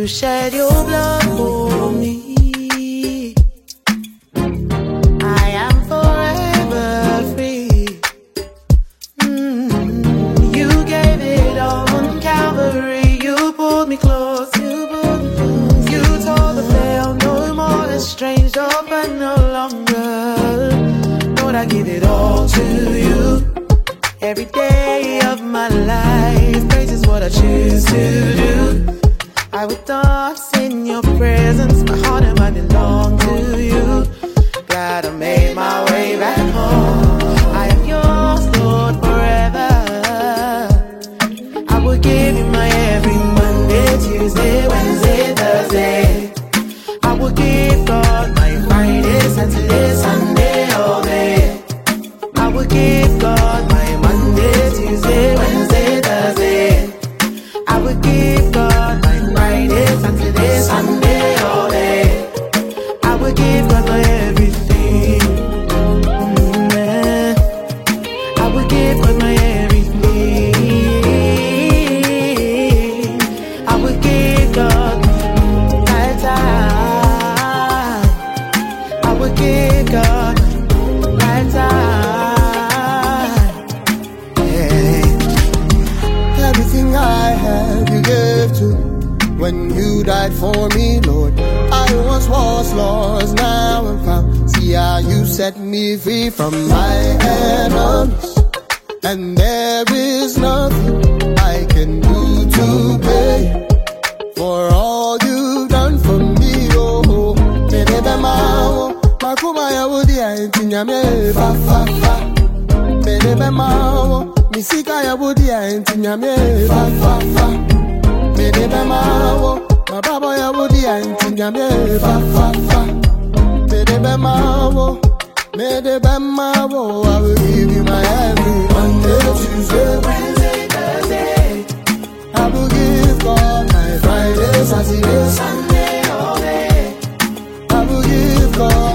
you shed your blood for me. I am forever free. You gave it all on Calvary. You pulled me close. You told the veil no more estranged, but no longer. Lord, I give it all to you. Every day of my life, praise is what I choose to do. I would dance in your presence, my heart and mind belong to you. Glad I made my way back home. I am yours, Lord, forever. I will give you my every Monday, Tuesday, Wednesday, Thursday. I will give God my Friday, Saturday, Sunday, all day. I will give God my Monday, Tuesday, Wednesday, Thursday. I will give God my Friday, Saturday, Sunday, all day. I will give God my everything. I will give God my everything. I will give God my time. I will give God my time. Yeah. Everything I have you gave to. When you died for me, Lord, I once was lost, now I'm found. See how you set me free from my enemies. And there is nothing I can do to pay for all you've done for me. Oh, Bedebe Mao, Makuma Yawudi, Tinyame, Fa Fa Fa. Bedebe Mao, Misika Yawudi, Tinyame, Fa Fa Fa. Bedebe Mao, my Baba Yawudi, Tinyame, Fa Fa Fa. Bedebe Mao, Bedebe Mao, I will give you my every Monday, Tuesday, Wednesday, Thursday. I will give God my Friday, Saturday, Sunday, all day. I will give God